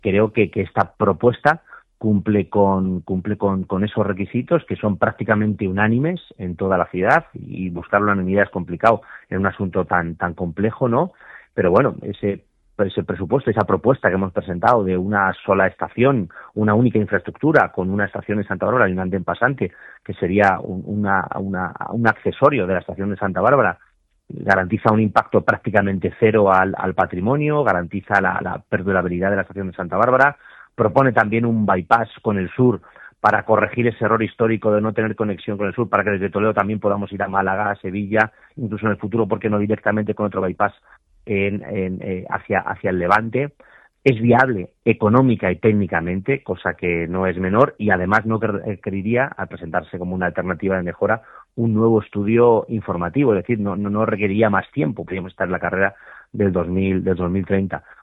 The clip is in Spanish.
creo que esta propuesta cumple con esos requisitos que son prácticamente unánimes en toda la ciudad, y buscar la unanimidad es complicado en un asunto tan complejo, ¿no? Pero bueno, ese presupuesto, esa propuesta que hemos presentado de una sola estación, una única infraestructura, con una estación en Santa Bárbara y un andén pasante, que sería un accesorio de la estación de Santa Bárbara, garantiza un impacto prácticamente cero al patrimonio, garantiza la perdurabilidad de la estación de Santa Bárbara, propone también un bypass con el sur para corregir ese error histórico de no tener conexión con el sur, para que desde Toledo también podamos ir a Málaga, a Sevilla, incluso en el futuro, ¿por qué no directamente con otro bypass hacia el Levante? Es viable económica y técnicamente, cosa que no es menor, y además no requeriría, al presentarse como una alternativa de mejora, un nuevo estudio informativo, es decir, no requeriría más tiempo, podríamos estar en la carrera del 2030.